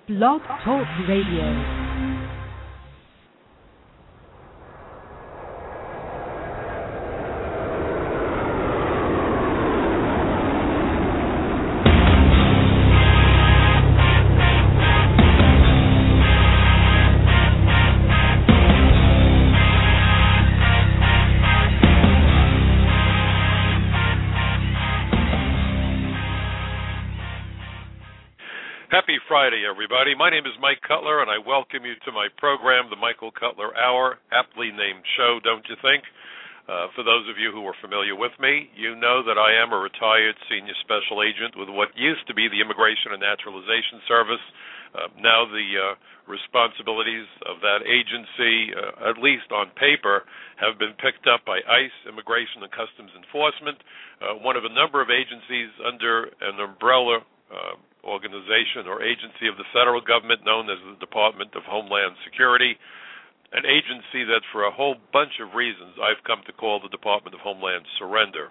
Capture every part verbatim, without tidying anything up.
Blog Talk Radio. Happy Friday, everybody. My name is Mike Cutler, and I welcome you to my program, The Michael Cutler Hour, aptly named show, don't you think? Uh, for those of you who are familiar with me, you know that I am a retired senior special agent with what used to be the Immigration and Naturalization Service. Uh, now the uh, responsibilities of that agency, uh, at least on paper, have been picked up by ICE, Immigration and Customs Enforcement, uh, one of a number of agencies under an umbrella uh, organization or agency of the federal government known as the Department of Homeland Security, an agency that for a whole bunch of reasons I've come to call the Department of Homeland Surrender.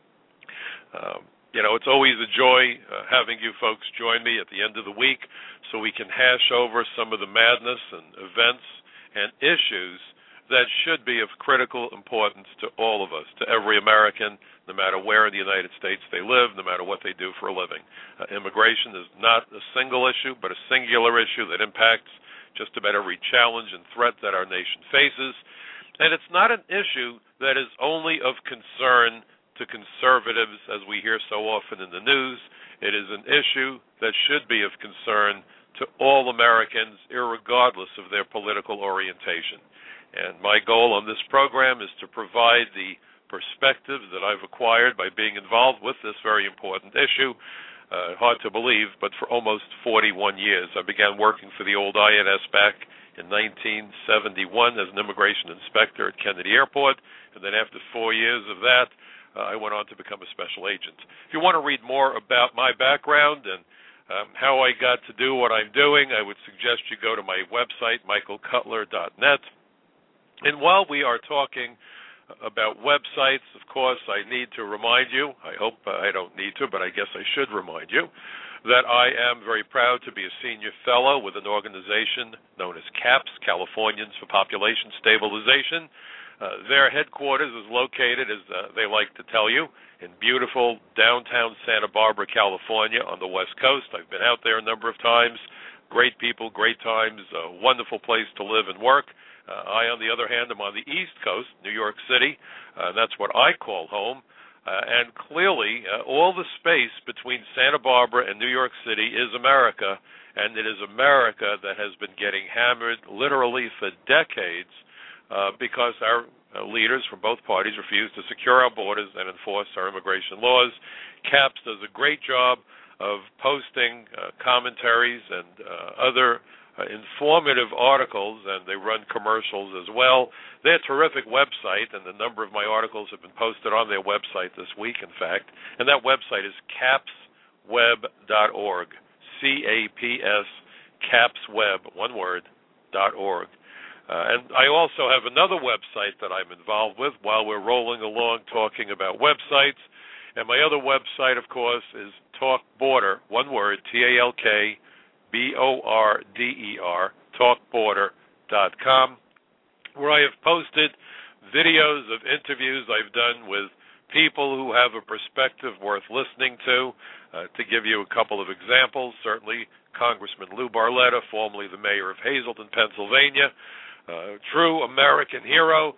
Um, you know, it's always a joy uh, having you folks join me at the end of the week so we can hash over some of the madness and events and issues that should be of critical importance to all of us, to every American, no matter where in the United States they live, no matter what they do for a living. Uh, immigration is not a single issue, but a singular issue that impacts just about every challenge and threat that our nation faces. And it's not an issue that is only of concern to conservatives, as we hear so often in the news. It is an issue that should be of concern to all Americans, irregardless of their political orientation. And my goal on this program is to provide the perspective that I've acquired by being involved with this very important issue. Uh, hard to believe, but for almost forty-one years. I began working for the old I N S back in nineteen seventy-one as an immigration inspector at Kennedy Airport, and then after four years of that, uh, I went on to become a special agent. If you want to read more about my background and um, how I got to do what I'm doing, I would suggest you go to my website, michael cutler dot net. And while we are talking about websites, of course, I need to remind you, I hope I don't need to, but I guess I should remind you, that I am very proud to be a senior fellow with an organization known as CAPS, Californians for Population Stabilization. Uh, their headquarters is located, as uh, they like to tell you, in beautiful downtown Santa Barbara, California, on the West Coast. I've been out there a number of times. Great people, great times, a wonderful place to live and work. Uh, I, on the other hand, am on the East Coast, New York City. Uh, that's what I call home. Uh, and clearly, uh, all the space between Santa Barbara and New York City is America, and it is America that has been getting hammered literally for decades uh, because our uh, leaders from both parties refuse to secure our borders and enforce our immigration laws. CAPS does a great job of posting uh, commentaries and uh, other Uh, informative articles, and they run commercials as well. They're a terrific website, and the number of my articles have been posted on their website this week, in fact. And that website is caps web dot org, C A P S, capsweb, one word, dot org. Uh, and I also have another website that I'm involved with while we're rolling along talking about websites. And my other website, of course, is Talk Border, one word, T A L K, B O R D E R, talk border dot com, where I have posted videos of interviews I've done with people who have a perspective worth listening to. Uh, to give you a couple of examples, certainly Congressman Lou Barletta, formerly the mayor of Hazleton, Pennsylvania, uh, true American hero.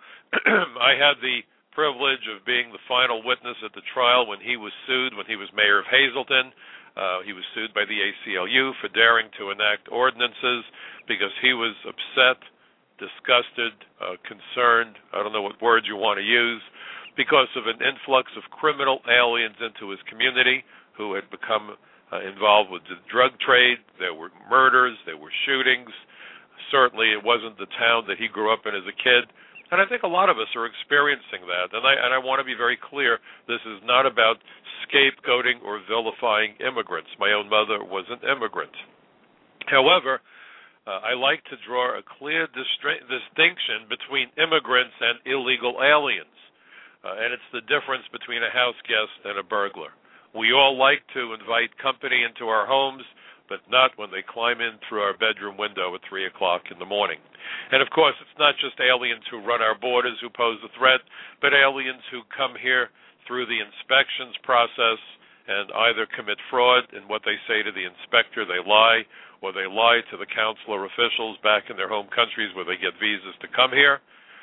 I had the privilege of being the final witness at the trial when he was sued, when he was mayor of Hazleton. Uh, he was sued by the A C L U for daring to enact ordinances because he was upset, disgusted, uh, concerned, I don't know what words you want to use, because of an influx of criminal aliens into his community who had become uh, involved with the drug trade. There were murders, there were shootings. Certainly it wasn't the town that he grew up in as a kid. And I think a lot of us are experiencing that. And I, and I want to be very clear, this is not about scapegoating or vilifying immigrants. My own mother was an immigrant. However, uh, I like to draw a clear distra- distinction between immigrants and illegal aliens. Uh, and it's the difference between a house guest and a burglar. We all like to invite company into our homes, but not when they climb in through our bedroom window at three o'clock in the morning. And, of course, it's not just aliens who run our borders who pose a threat, but aliens who come here through the inspections process and either commit fraud in what they say to the inspector, they lie, or they lie to the consular officials back in their home countries where they get visas to come here,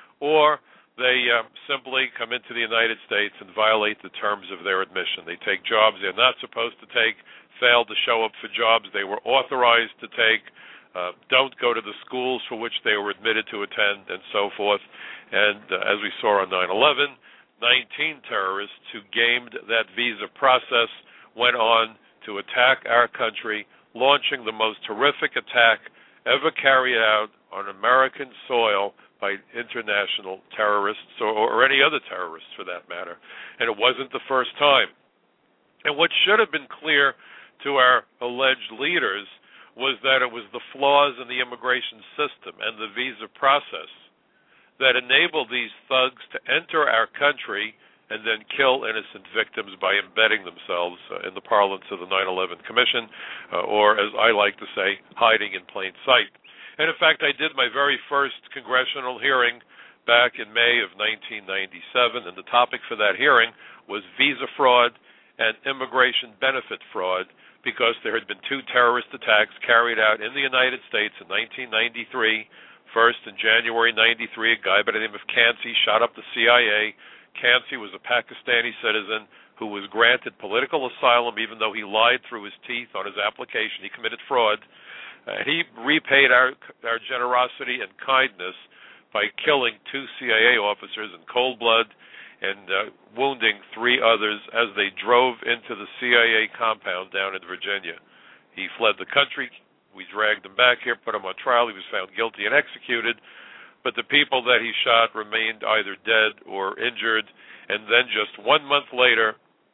or they um, simply come into the United States and violate the terms of their admission. They take jobs they're not supposed to take, fail to show up for jobs they were authorized to take, uh, don't go to the schools for which they were admitted to attend, and so forth. And uh, as we saw on nine eleven, nineteen terrorists who gamed that visa process went on to attack our country, launching the most horrific attack ever carried out on American soil by international terrorists or, or any other terrorists for that matter. And it wasn't the first time. And what should have been clear to our alleged leaders was that it was the flaws in the immigration system and the visa process that enabled these thugs to enter our country and then kill innocent victims by embedding themselves uh, in the parlance of the nine eleven Commission, uh, or as I like to say, hiding in plain sight. And in fact, I did my very first congressional hearing back in May of nineteen ninety-seven, and the topic for that hearing was visa fraud and immigration benefit fraud, because there had been two terrorist attacks carried out in the United States in nineteen ninety-three. First, in January ninety-three, a guy by the name of Kansi shot up the C I A. Kansi was a Pakistani citizen who was granted political asylum even though he lied through his teeth on his application. He committed fraud. Uh, he repaid our our generosity and kindness by killing two C I A officers in cold blood and uh, wounding three others as they drove into the C I A compound down in Virginia. He fled the country. We dragged him back here, put him on trial. He was found guilty and executed. But the people that he shot remained either dead or injured. And then just one month later,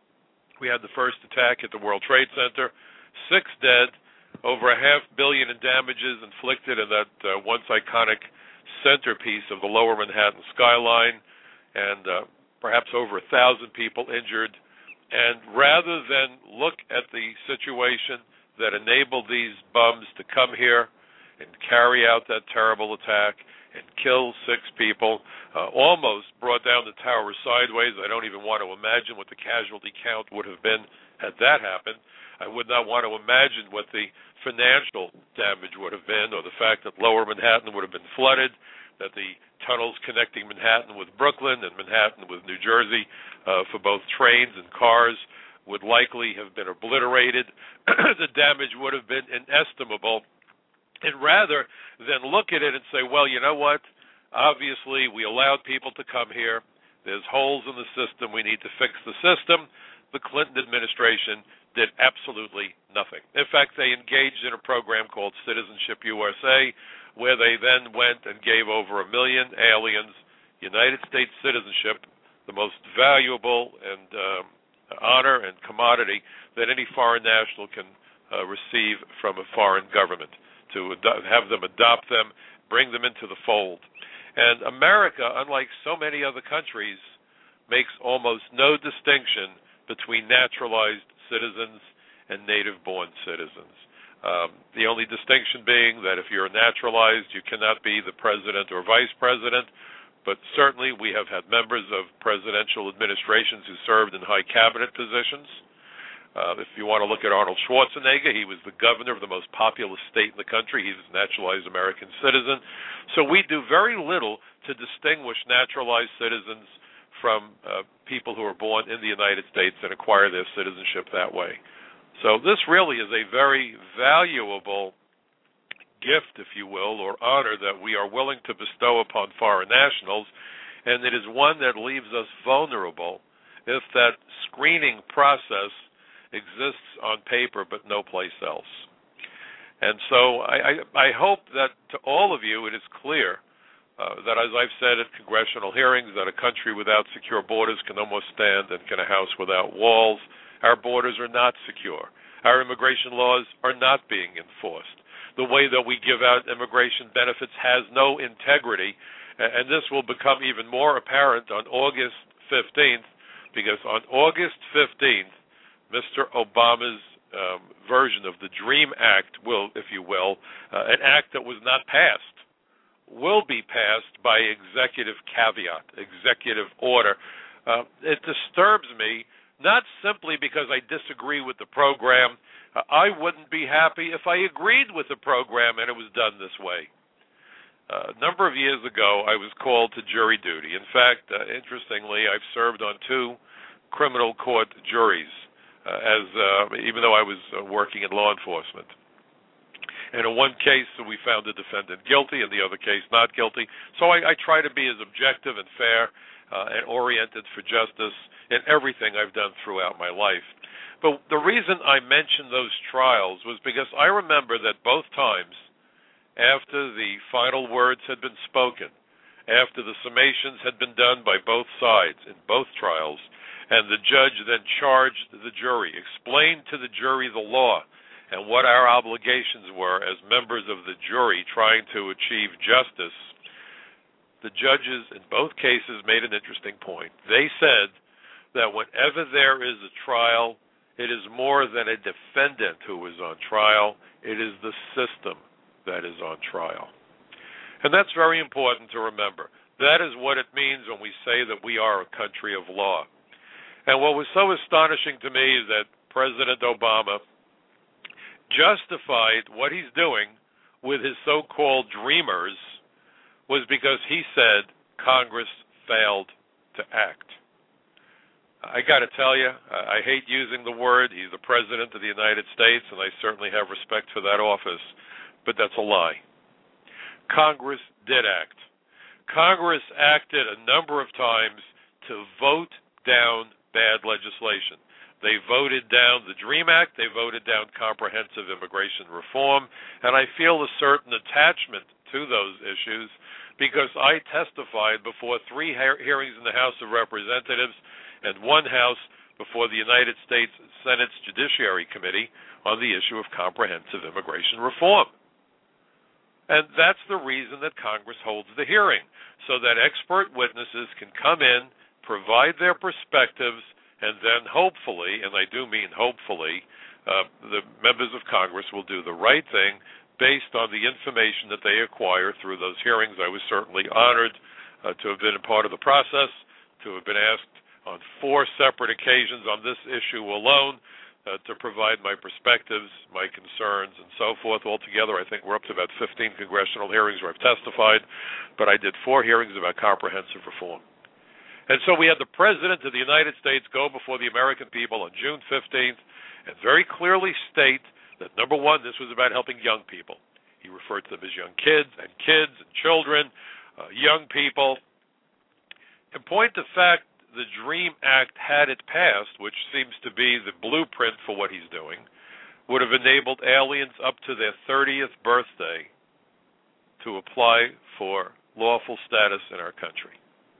we had the first attack at the World Trade Center. Six dead. Over a half billion in damages inflicted in that uh, once iconic centerpiece of the lower Manhattan skyline, and uh, perhaps over a thousand people injured. And rather than look at the situation that enabled these bums to come here and carry out that terrible attack and kill six people, uh, almost brought down the tower sideways. I don't even want to imagine what the casualty count would have been had that happened. I would not want to imagine what the financial damage would have been, or the fact that lower Manhattan would have been flooded, that the tunnels connecting Manhattan with Brooklyn and Manhattan with New Jersey uh, for both trains and cars would likely have been obliterated. The damage would have been inestimable. And rather than look at it and say, well, you know what, obviously we allowed people to come here, there's holes in the system, we need to fix the system, the Clinton administration did absolutely nothing. In fact, they engaged in a program called Citizenship U S A, where they then went and gave over a million aliens United States citizenship, the most valuable and um, honor and commodity that any foreign national can uh, receive from a foreign government, to ad- have them adopt them, bring them into the fold. And America, unlike so many other countries, makes almost no distinction between naturalized citizens and native-born citizens. Um, the only distinction being that if you're naturalized, you cannot be the president or vice president, but certainly we have had members of presidential administrations who served in high cabinet positions. Uh, if you want to look at Arnold Schwarzenegger, he was the governor of the most populous state in the country. He was a naturalized American citizen. So we do very little to distinguish naturalized citizens from uh, people who are born in the United States and acquire their citizenship that way. So this really is a very valuable gift, if you will, or honor that we are willing to bestow upon foreign nationals, and it is one that leaves us vulnerable if that screening process exists on paper but no place else. And so I, I, I hope that to all of you it is clear Uh, that, as I've said at congressional hearings, that a country without secure borders can almost stand and can a house without walls. Our borders are not secure. Our immigration laws are not being enforced. The way that we give out immigration benefits has no integrity, and this will become even more apparent on August fifteenth, because on August fifteenth, Mister Obama's um, version of the DREAM Act, will, if you will, uh, an act that was not passed, will be passed by executive caveat, executive order. Uh, it disturbs me, not simply because I disagree with the program. Uh, I wouldn't be happy if I agreed with the program and it was done this way. Uh, a number of years ago, I was called to jury duty. In fact, uh, interestingly, I've served on two criminal court juries, uh, as uh, even though I was uh, working in law enforcement. And in one case, we found the defendant guilty, in the other case, not guilty. So I, I try to be as objective and fair uh, and oriented for justice in everything I've done throughout my life. But the reason I mentioned those trials was because I remember that both times, after the final words had been spoken, after the summations had been done by both sides in both trials, and the judge then charged the jury, explained to the jury the law and what our obligations were as members of the jury trying to achieve justice, the judges in both cases made an interesting point. They said that whenever there is a trial, it is more than a defendant who is on trial, it is the system that is on trial. And that's very important to remember. That is what it means when we say that we are a country of law. And what was so astonishing to me is that President Obama justified what he's doing with his so-called dreamers was because he said Congress failed to act. I got to tell you, I hate using the word. He's the President of the United States, and I certainly have respect for that office. But that's a lie. Congress did act. Congress acted a number of times to vote down bad legislation. They voted down the DREAM Act. They voted down comprehensive immigration reform. And I feel a certain attachment to those issues because I testified before three hearings in the House of Representatives and one House before the United States Senate's Judiciary Committee on the issue of comprehensive immigration reform. And that's the reason that Congress holds the hearing, so that expert witnesses can come in, provide their perspectives, and then hopefully, and I do mean hopefully, uh, the members of Congress will do the right thing based on the information that they acquire through those hearings. I was certainly honored uh, to have been a part of the process, to have been asked on four separate occasions on this issue alone Uh, to provide my perspectives, my concerns, and so forth. Altogether, I think we're up to about fifteen congressional hearings where I've testified, but I did four hearings about comprehensive reform. And so we had the President of the United States go before the American people on June fifteenth and very clearly state that, number one, this was about helping young people. He referred to them as young kids and kids and children, uh, young people. In point of fact, the DREAM Act, had it passed, which seems to be the blueprint for what he's doing, would have enabled aliens up to their thirtieth birthday to apply for lawful status in our country.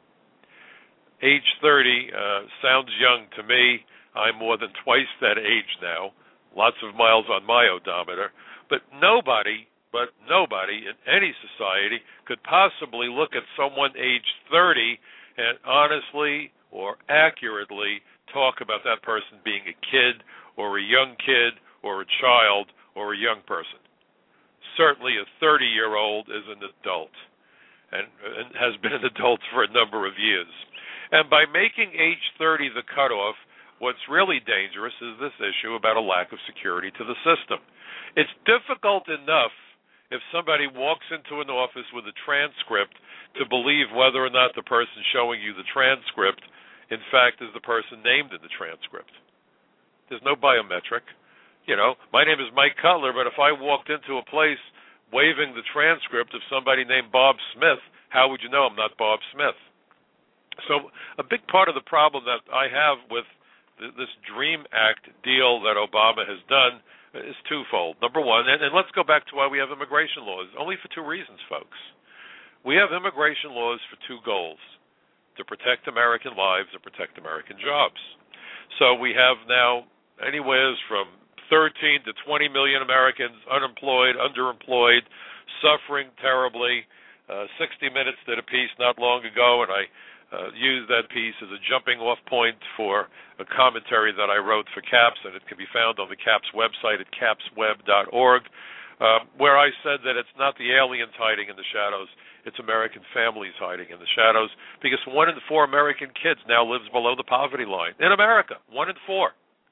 Age thirty uh, sounds young to me. I'm more than twice that age now, lots of miles on my odometer, but nobody, but nobody in any society could possibly look at someone age thirty and honestly or accurately talk about that person being a kid or a young kid or a child or a young person. Certainly a thirty-year-old is an adult and, and has been an adult for a number of years. And by making age thirty the cutoff, what's really dangerous is this issue about a lack of security to the system. It's difficult enough if somebody walks into an office with a transcript to believe whether or not the person showing you the transcript in fact, is the person named in the transcript. There's no biometric. You know, my name is Mike Cutler, but if I walked into a place waving the transcript of somebody named Bob Smith, how would you know I'm not Bob Smith? So a big part of the problem that I have with th- this DREAM Act deal that Obama has done is twofold. Number one, and, and let's go back to why we have immigration laws, only for two reasons, folks. We have immigration laws for two goals: to protect American lives and protect American jobs. So we have now anywhere from thirteen to twenty million Americans unemployed, underemployed, suffering terribly. Uh, sixty Minutes did a piece not long ago, and I uh, use that piece as a jumping-off point for a commentary that I wrote for CAPS, and it can be found on the CAPS website at caps web dot org, uh, where I said that it's not the aliens hiding in the shadows, it's American families hiding in the shadows, because one in four American kids now lives below the poverty line. In America, one in four.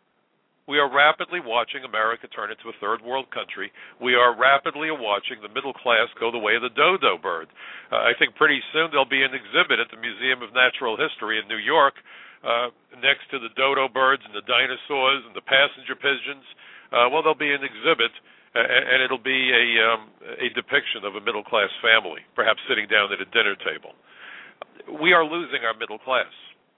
We are rapidly watching America turn into a third world country. We are rapidly watching the middle class go the way of the dodo bird. Uh, I think pretty soon there'll be an exhibit at the Museum of Natural History in New York uh, next to the dodo birds and the dinosaurs and the passenger pigeons. Uh, well, there'll be an exhibit, uh, and it'll be a, um, a depiction of a middle class family, perhaps sitting down at a dinner table. We are losing our middle class.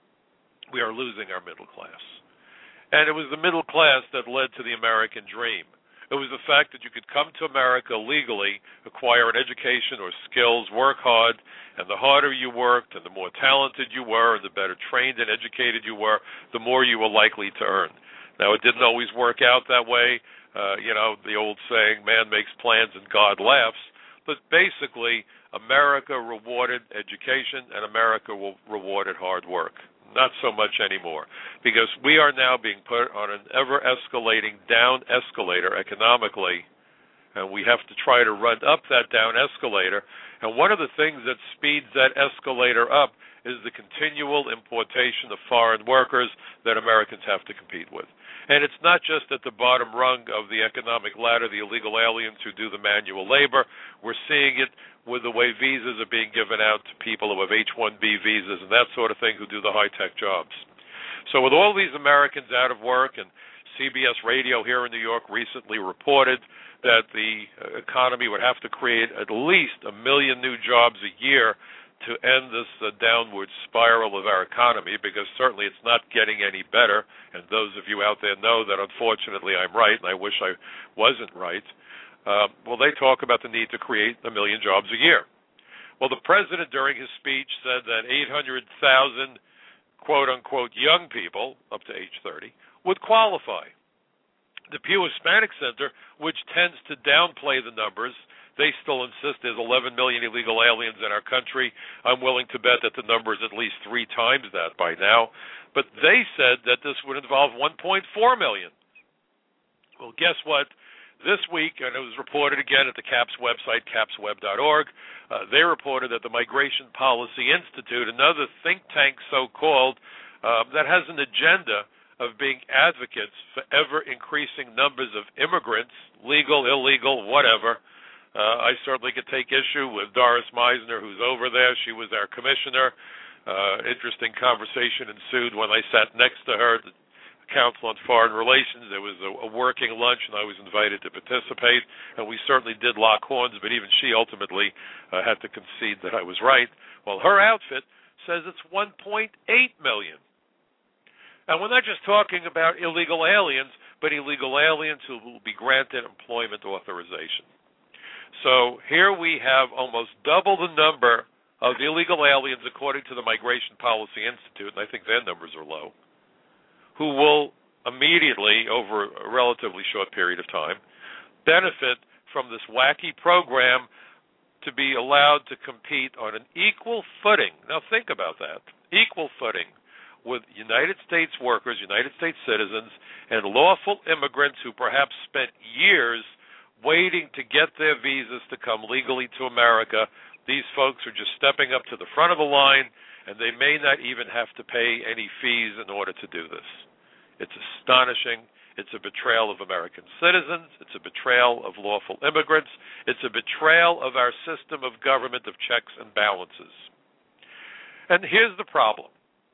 We are losing our middle class. And it was the middle class that led to the American dream. It was the fact that you could come to America legally, acquire an education or skills, work hard, and the harder you worked and the more talented you were and the better trained and educated you were, the more you were likely to earn. Now, it didn't always work out that way. Uh, you know, the old saying, man makes plans and God laughs. But basically, America rewarded education and America rewarded hard work. Not so much anymore, because we are now being put on an ever-escalating down escalator economically, and we have to try to run up that down escalator. And one of the things that speeds that escalator up is the continual importation of foreign workers that Americans have to compete with. And it's not just at the bottom rung of the economic ladder, the illegal aliens who do the manual labor. We're seeing it with the way visas are being given out to people who have H one B visas and that sort of thing who do the high-tech jobs. So with all these Americans out of work, and C B S Radio here in New York recently reported that the economy would have to create at least a million new jobs a year to end this uh, downward spiral of our economy, because certainly it's not getting any better. And those of you out there know that unfortunately I'm right, and I wish I wasn't right. Uh, well, they talk about the need to create a million jobs a year. Well, the president during his speech said that eight hundred thousand quote-unquote young people up to age thirty would qualify. The Pew Hispanic Center, which tends to downplay the numbers, they still insist there's eleven million illegal aliens in our country. I'm willing to bet that the number is at least three times that by now. But they said that this would involve one point four million. Well, guess what? This week, and it was reported again at the CAPS website, caps web dot org, uh, they reported that the Migration Policy Institute, another think tank so-called, uh, that has an agenda of being advocates for ever-increasing numbers of immigrants, legal, illegal, whatever. Uh, I certainly could take issue with Doris Meisner, who's over there. She was our commissioner. Uh, interesting conversation ensued when I sat next to her, the Council on Foreign Relations. There was a, a working lunch, and I was invited to participate, and we certainly did lock horns, but even she ultimately uh, had to concede that I was right. Well, her outfit says it's one point eight million. And we're not just talking about illegal aliens, but illegal aliens who will be granted employment authorization. So here we have almost double the number of illegal aliens, according to the Migration Policy Institute, and I think their numbers are low, who will immediately, over a relatively short period of time, benefit from this wacky program to be allowed to compete on an equal footing. Now think about that. Equal footing with United States workers, United States citizens, and lawful immigrants who perhaps spent years waiting to get their visas to come legally to America. These folks are just stepping up to the front of the line, and they may not even have to pay any fees in order to do this. It's astonishing. It's a betrayal of American citizens. It's a betrayal of lawful immigrants. It's a betrayal of our system of government of checks and balances. And here's the problem.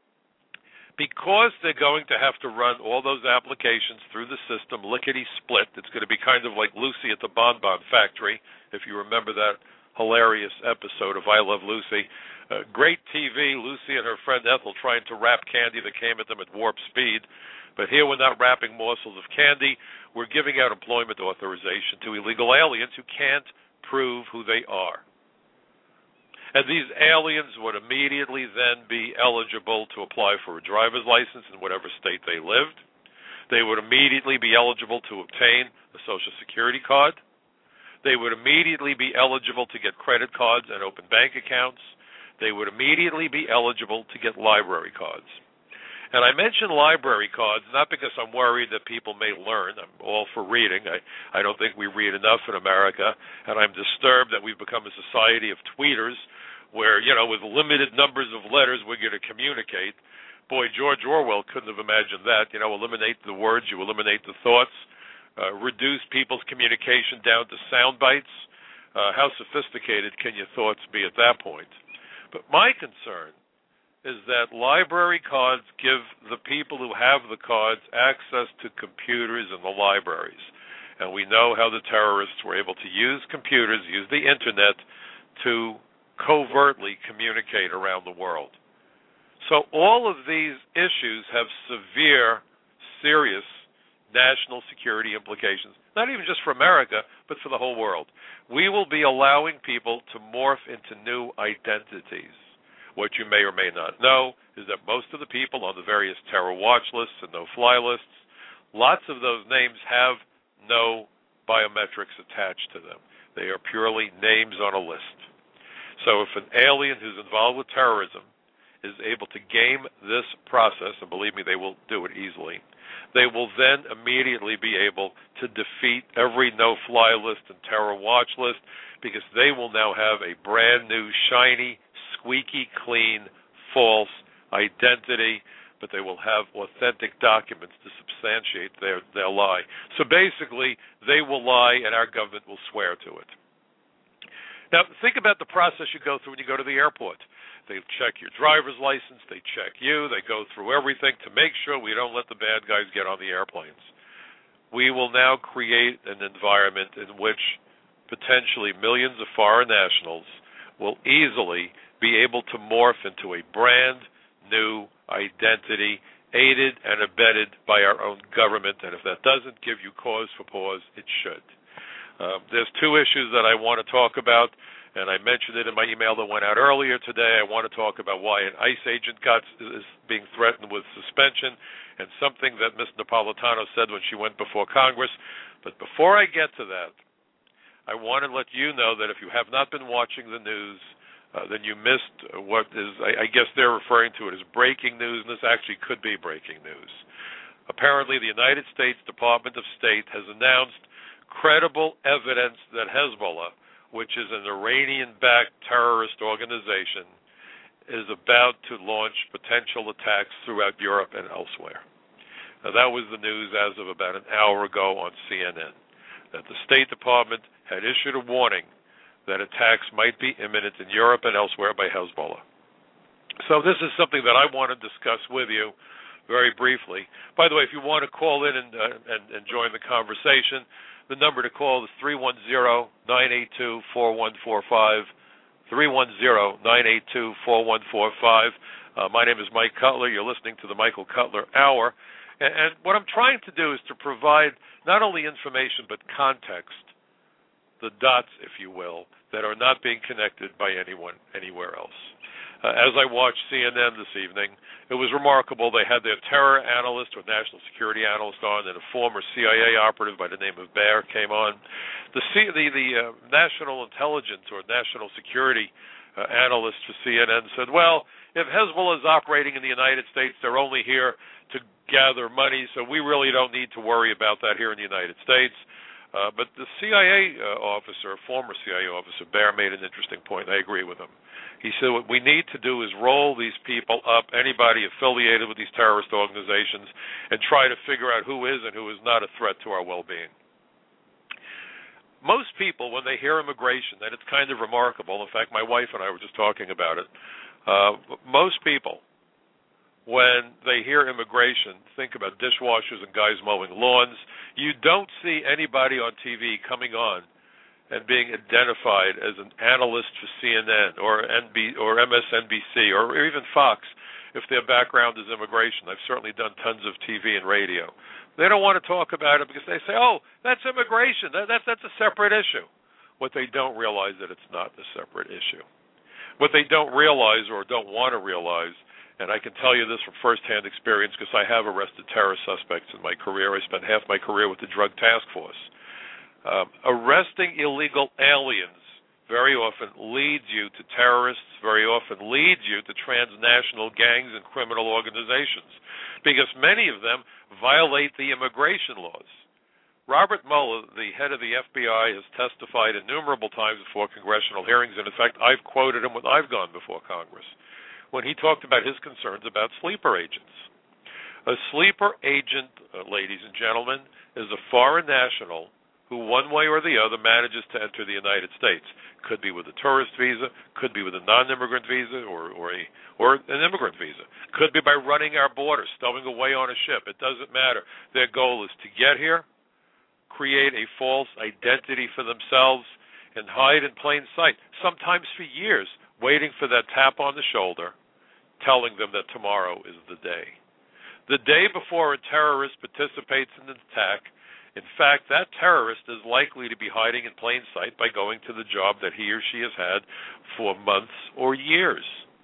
Because they're going to have to run all those applications through the system lickety-split, it's going to be kind of like Lucy at the Bon Bon Factory, if you remember that hilarious episode of I Love Lucy. Uh, great T V, Lucy and her friend Ethel trying to wrap candy that came at them at warp speed. But here we're not wrapping morsels of candy. We're giving out employment authorization to illegal aliens who can't prove who they are. And these aliens would immediately then be eligible to apply for a driver's license in whatever state they lived. They would immediately be eligible to obtain a Social Security card. They would immediately be eligible to get credit cards and open bank accounts. they would immediately be eligible to get library cards. And I mention library cards not because I'm worried that people may learn. I'm all for reading. I, I don't think we read enough in America, and I'm disturbed that we've become a society of tweeters where, you know, with limited numbers of letters we're going to communicate. Boy, George Orwell couldn't have imagined that. You know, eliminate the words, you eliminate the thoughts, uh, reduce people's communication down to sound bites. Uh, how sophisticated can your thoughts be at that point? But my concern is that library cards give the people who have the cards access to computers in the libraries. And we know how the terrorists were able to use computers, use the internet, to covertly communicate around the world. So all of these issues have severe, serious national security implications, not even just for America, but for the whole world. We will be allowing people to morph into new identities. What you may or may not know is that most of the people on the various terror watch lists and no-fly lists, lots of those names have no biometrics attached to them. They are purely names on a list. So if an alien who's involved with terrorism is able to game this process, and believe me, they will do it easily, they will then immediately be able to defeat every no-fly list and terror watch list because they will now have a brand new, shiny, squeaky clean, false identity, but they will have authentic documents to substantiate their, their lie. So basically, they will lie and our government will swear to it. Now, think about the process you go through when you go to the airport. They check your driver's license, they check you, they go through everything to make sure we don't let the bad guys get on the airplanes. We will now create an environment in which potentially millions of foreign nationals will easily be able to morph into a brand new identity, aided and abetted by our own government. And if that doesn't give you cause for pause, it should. Uh, there's two issues that I want to talk about, and I mentioned it in my email that went out earlier today. I want to talk about why an ICE agent got is being threatened with suspension, and something that Miz Napolitano said when she went before Congress. But before I get to that, I want to let you know that if you have not been watching the news, Uh, then you missed what is, I, I guess they're referring to it as breaking news, and this actually could be breaking news. Apparently, the United States Department of State has announced credible evidence that Hezbollah, which is an Iranian-backed terrorist organization, is about to launch potential attacks throughout Europe and elsewhere. Now, that was the news as of about an hour ago on C N N, that the State Department had issued a warning that attacks might be imminent in Europe and elsewhere by Hezbollah. So this is something that I want to discuss with you very briefly. By the way, if you want to call in and, uh, and, and join the conversation, the number to call is three one zero, nine eight two, four one four five, three one zero, nine eight two, four one four five. Uh, my name is Mike Cutler. You're listening to the Michael Cutler Hour. And, and what I'm trying to do is to provide not only information but context, the dots, if you will, that are not being connected by anyone anywhere else. Uh, as I watched C N N this evening, it was remarkable. They had their terror analyst or national security analyst on, and a former C I A operative by the name of Baer came on. The C- the, the uh, national intelligence or national security uh, analyst for C N N said, well, if Hezbollah is operating in the United States, they're only here to gather money, so we really don't need to worry about that here in the United States. Uh, but the C I A uh, officer, former C I A officer, Baer, made an interesting point. I agree with him. He said what we need to do is roll these people up, anybody affiliated with these terrorist organizations, and try to figure out who is and who is not a threat to our well-being. Most people, when they hear immigration, and it's kind of remarkable. In fact, my wife and I were just talking about it. Uh, most people, when they hear immigration, think about dishwashers and guys mowing lawns. You don't see anybody on T V coming on and being identified as an analyst for C N N or N B or M S N B C or even Fox if their background is immigration. I've certainly done tons of T V and radio. They don't want to talk about it because they say, oh, that's immigration. That, that's, that's a separate issue. What they don't realize that it's not a separate issue. What they don't realize or don't want to realize, and I can tell you this from firsthand experience because I have arrested terror suspects in my career. I spent half my career with the Drug Task Force. Um, arresting illegal aliens very often leads you to terrorists, very often leads you to transnational gangs and criminal organizations, because many of them violate the immigration laws. Robert Mueller, the head of the F B I, has testified innumerable times before congressional hearings, and in fact, I've quoted him when I've gone before Congress, when he talked about his concerns about sleeper agents. A sleeper agent, uh, ladies and gentlemen, is a foreign national who one way or the other manages to enter the United States. Could be with a tourist visa, could be with a non-immigrant visa, or, or, a, or an immigrant visa. Could be by running our border, stowing away on a ship. It doesn't matter. Their goal is to get here, create a false identity for themselves, and hide in plain sight, sometimes for years, waiting for that tap on the shoulder, telling them that tomorrow is the day. The day before a terrorist participates in an attack, in fact, that terrorist is likely to be hiding in plain sight by going to the job that he or she has had for months or years.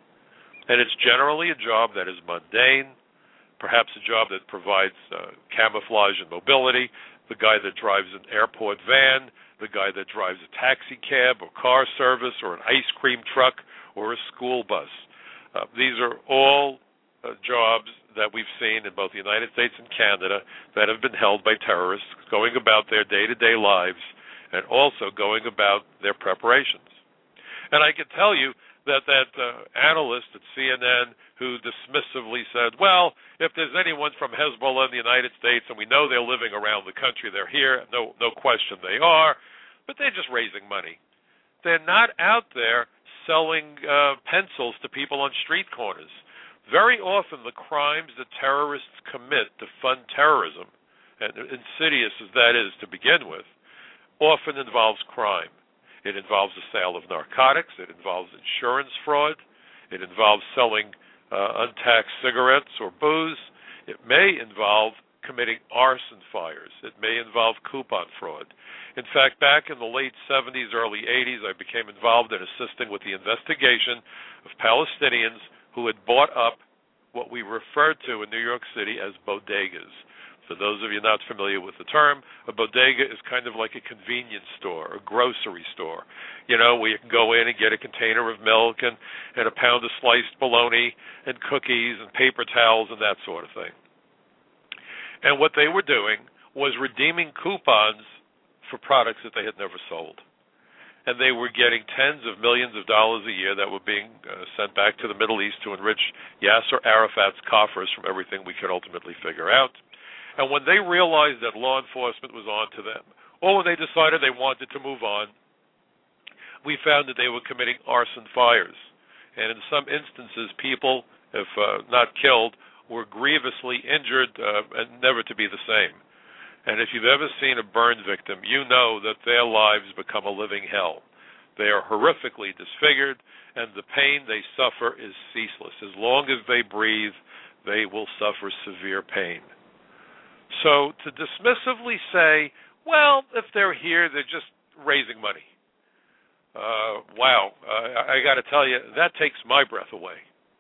And it's generally a job that is mundane, perhaps a job that provides uh, camouflage and mobility, the guy that drives an airport van, the guy that drives a taxi cab or car service or an ice cream truck or a school bus. Uh, these are all uh, jobs that we've seen in both the United States and Canada that have been held by terrorists going about their day-to-day lives and also going about their preparations. And I can tell you that that uh, analyst at C N N who dismissively said, well, if there's anyone from Hezbollah in the United States and we know they're living around the country, they're here, no, no question they are, but they're just raising money. They're not out there selling uh, pencils to people on street corners. Very often the crimes that terrorists commit to fund terrorism, and insidious as that is to begin with, often involves crime. It involves the sale of narcotics. It involves insurance fraud. It involves selling uh, untaxed cigarettes or booze. It may involve committing arson fires. It may involve coupon fraud. In fact, back in the late seventies, early eighties, I became involved in assisting with the investigation of Palestinians who had bought up what we referred to in New York City as bodegas. For those of you not familiar with the term, a bodega is kind of like a convenience store, a grocery store, you know, where you can go in and get a container of milk and, and a pound of sliced bologna and cookies and paper towels and that sort of thing. And what they were doing was redeeming coupons for products that they had never sold. And they were getting tens of millions of dollars a year that were being uh, sent back to the Middle East to enrich Yasser Arafat's coffers from everything we could ultimately figure out. And when they realized that law enforcement was on to them, or when they decided they wanted to move on, we found that they were committing arson fires. And in some instances, people, if uh, not killed, were grievously injured uh, and never to be the same. And if you've ever seen a burn victim, you know that their lives become a living hell. They are horrifically disfigured, and the pain they suffer is ceaseless. As long as they breathe, they will suffer severe pain. So to dismissively say, well, if they're here, they're just raising money. Uh, wow, uh, I, I got to tell you, that takes my breath away.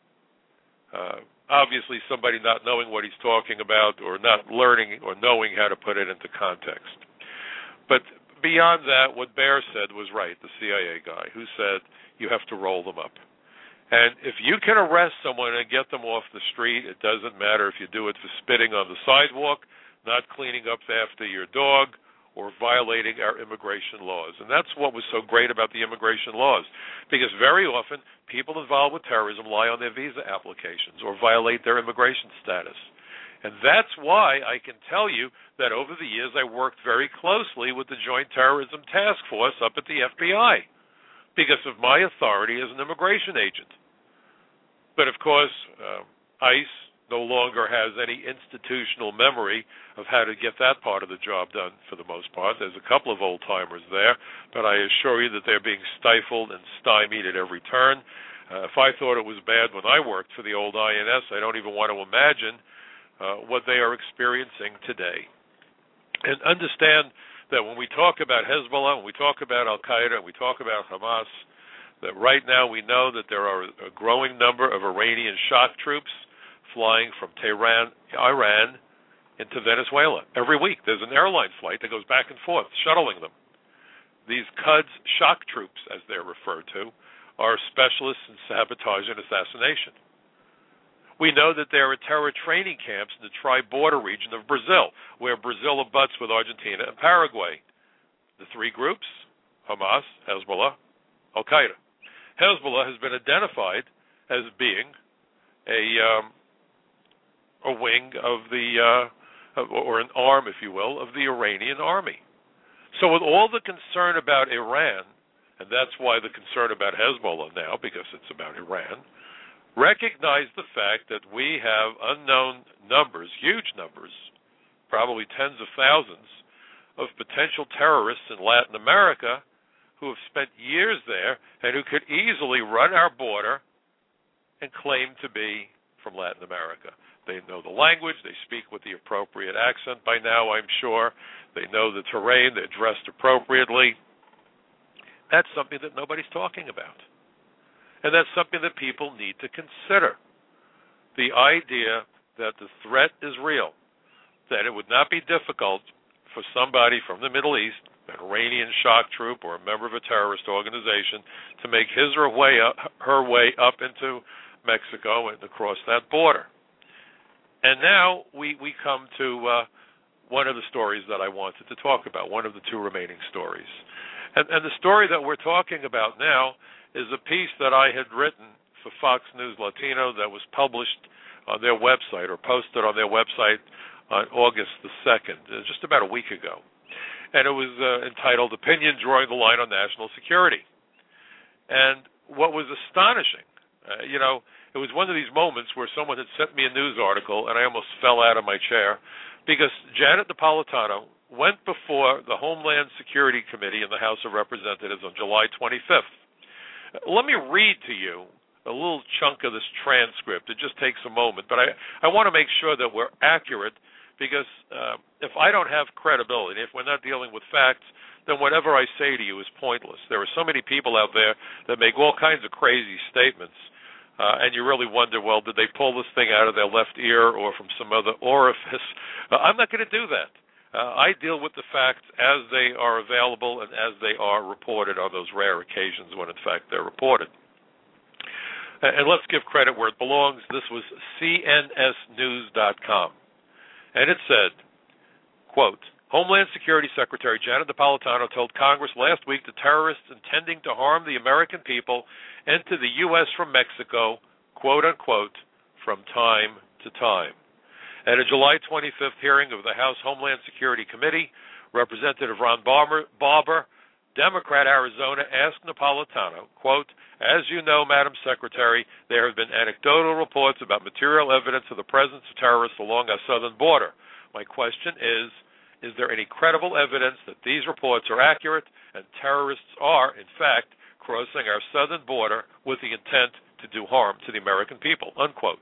Uh, Obviously, somebody not knowing what he's talking about or not learning or knowing how to put it into context. But beyond that, what Baer said was right, the C I A guy, who said you have to roll them up. And if you can arrest someone and get them off the street, it doesn't matter if you do it for spitting on the sidewalk, not cleaning up after your dog, or violating our immigration laws. And that's what was so great about the immigration laws, because very often people involved with terrorism lie on their visa applications or violate their immigration status. And that's why I can tell you that over the years I worked very closely with the Joint Terrorism Task Force up at the F B I because of my authority as an immigration agent. But of course, uh, ICE no longer has any institutional memory of how to get that part of the job done for the most part. There's a couple of old-timers there, but I assure you that they're being stifled and stymied at every turn. Uh, if I thought it was bad when I worked for the old I N S, I don't even want to imagine uh, what they are experiencing today. And understand that when we talk about Hezbollah, when we talk about Al-Qaeda, and we talk about Hamas, that right now we know that there are a growing number of Iranian shock troops flying from Tehran, Iran, into Venezuela. Every week there's an airline flight that goes back and forth, shuttling them. these Quds shock troops, as they're referred to, are specialists in sabotage and assassination. We know that there are terror training camps in the tri-border region of Brazil, where Brazil abuts with Argentina and Paraguay. The three groups, Hamas, Hezbollah, Al-Qaeda. Hezbollah has been identified as being a um, a wing of the, uh, or an arm, if you will, of the Iranian army. So with all the concern about Iran, and that's why the concern about Hezbollah now, because it's about Iran, recognize the fact that we have unknown numbers, huge numbers, probably tens of thousands, of potential terrorists in Latin America who have spent years there and who could easily run our border and claim to be from Latin America. They know the language, they speak with the appropriate accent by now, I'm sure. They know the terrain, they're dressed appropriately. That's something that nobody's talking about. And that's something that people need to consider. The idea that the threat is real, that it would not be difficult for somebody from the Middle East, an Iranian shock troop or a member of a terrorist organization, to make his or her way up, her way up into Mexico and across that border. And now we, we come to uh, one of the stories that I wanted to talk about, one of the two remaining stories. And, and the story that we're talking about now is a piece that I had written for Fox News Latino that was published on their website or posted on their website on August the second, just about a week ago. And it was uh, entitled Opinion Drawing the Line on National Security. And what was astonishing, uh, you know, it was one of these moments where someone had sent me a news article and I almost fell out of my chair because Janet Napolitano went before the Homeland Security Committee in the House of Representatives on July twenty-fifth. Let me read to you a little chunk of this transcript. It just takes a moment, but I, I want to make sure that we're accurate because uh, if I don't have credibility, if we're not dealing with facts, then whatever I say to you is pointless. There are so many people out there that make all kinds of crazy statements, uh, and you really wonder, well, did they pull this thing out of their left ear or from some other orifice? Uh, I'm not going to do that. Uh, I deal with the facts as they are available and as they are reported on those rare occasions when, in fact, they're reported. And let's give credit where it belongs. This was C N S news dot com. And it said, quote, Homeland Security Secretary Janet Napolitano told Congress last week that terrorists intending to harm the American people enter the U S from Mexico, quote, unquote, from time to time. At a July twenty-fifth hearing of the House Homeland Security Committee, Representative Ron Barber, Barber Democrat Arizona, asked Napolitano, quote, as you know, Madam Secretary, there have been anecdotal reports about material evidence of the presence of terrorists along our southern border. My question is, is there any credible evidence that these reports are accurate and terrorists are, in fact, crossing our southern border with the intent to do harm to the American people, unquote.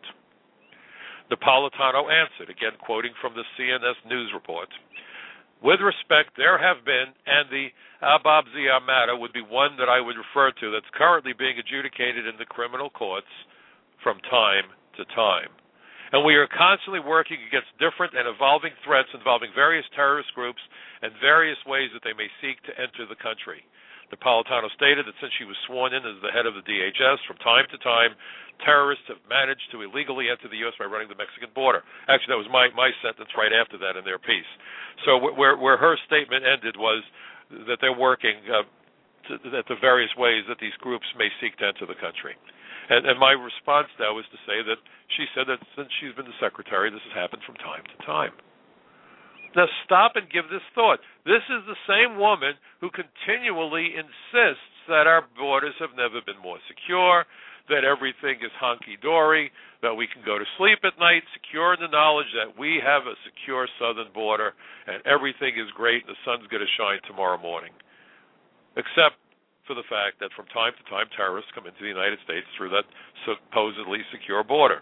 Napolitano answered, again quoting from the C N S News report, with respect, there have been, and the Ababzi Armada would be one that I would refer to that's currently being adjudicated in the criminal courts from time to time. And we are constantly working against different and evolving threats involving various terrorist groups and various ways that they may seek to enter the country. Napolitano stated that since she was sworn in as the head of the D H S, from time to time, terrorists have managed to illegally enter the U S by running the Mexican border. Actually, that was my, my sentence right after that in their piece. So where, where her statement ended was that they're working uh, to, at the various ways that these groups may seek to enter the country. And, and my response now is to say that she said that since she's been the secretary, this has happened from time to time. Now stop and give this thought. This is the same woman who continually insists that our borders have never been more secure, that everything is hunky-dory, that we can go to sleep at night secure in the knowledge that we have a secure southern border and everything is great and the sun's going to shine tomorrow morning. Except for the fact that from time to time terrorists come into the United States through that supposedly secure border.